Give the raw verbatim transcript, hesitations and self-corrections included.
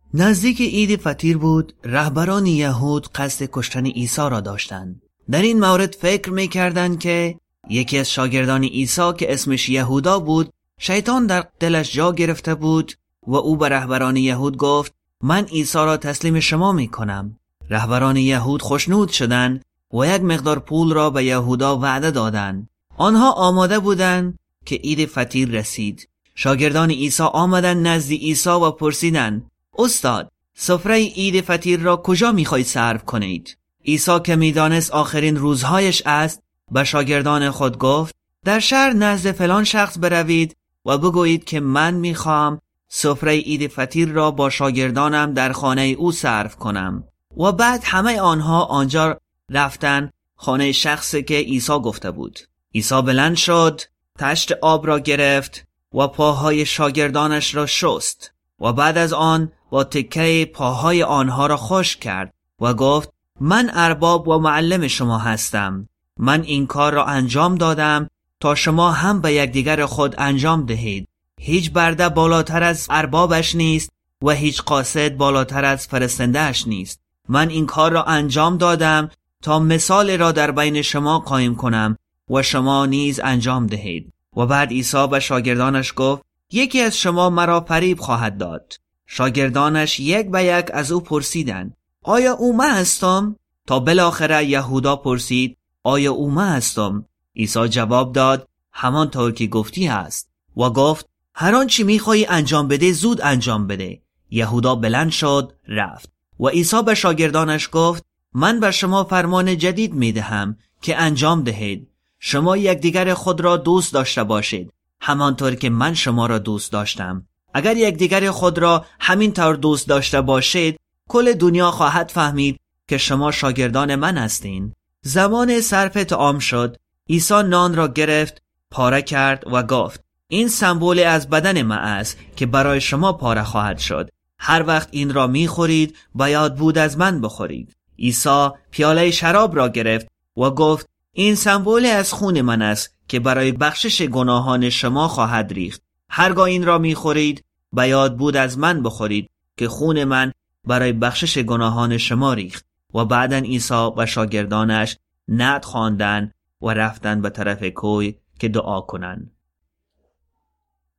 نزدیک عید فطیر بود. رهبران یهود قصد کشتن عیسی را داشتند. در این مورد فکر می‌کردند که یکی از شاگردان عیسی که اسمش یهودا بود، شیطان در دلش جا گرفته بود و او به رهبران یهود گفت من عیسی را تسلیم شما می‌کنم. رهبران یهود خوشنود شدند و یک مقدار پول را به یهودا وعده دادند. آنها آماده بودند که عید فطیر رسید. شاگردان عیسی آمدند نزد عیسی و پرسیدند استاد، سفره عید فطیر را کجا می‌خواهید صرف کنید؟ عیسی که می‌دانست آخرین روزهایش است، به شاگردان خود گفت در شهر نزد فلان شخص بروید و بگویید که من می‌خواهم سفره عید فطیر را با شاگردانم در خانه او صرف کنم. و بعد همه آنها آنجا رفتند خانه شخصی که عیسی گفته بود. عیسی بلند شد، طشت آب را گرفت و پاهای شاگردانش را شست و بعد از آن با تکه پاهای آنها را خشک کرد و گفت من ارباب و معلم شما هستم. من این کار را انجام دادم تا شما هم به یکدیگر خود انجام دهید. هیچ برده بالاتر از اربابش نیست و هیچ قاصد بالاتر از فرستنده‌اش نیست. من این کار را انجام دادم تا مثال را در بین شما قائم کنم و شما نیز انجام دهید. و بعد عیسی به شاگردانش گفت یکی از شما مرا فریب خواهد داد. شاگردانش یک به یک از او پرسیدند آیا او من هستم؟ تا بالاخره یهودا پرسید آیا او من هستم؟ عیسی جواب داد همانطور که گفتی است و گفت هر آنچه می‌خواهی انجام بده زود انجام بده. یهودا بلند شد رفت و عیسی به شاگردانش گفت من به شما فرمان جدید می‌دهم که انجام دهید. شما یکدیگر خود را دوست داشته باشید همانطور که من شما را دوست داشتم. اگر یکدیگر خود را همین طور دوست داشته باشید کل دنیا خواهد فهمید که شما شاگردان من هستین. زمان صرف طعام شد. عیسی نان را گرفت، پاره کرد و گفت این سمبل از بدن من است که برای شما پاره خواهد شد. هر وقت این را می‌خورید به یاد بود از من بخورید. عیسی پیاله شراب را گرفت و گفت این سمبل از خون من است که برای بخشش گناهان شما خواهد ریخت. هرگاه این را می‌خورید به یاد بود از من بخورید که خون من برای بخشش گناهان شما ریخت. و بعداً عیسی و شاگردانش نعت خواندند و رفتند به طرف کوی که دعا کنند.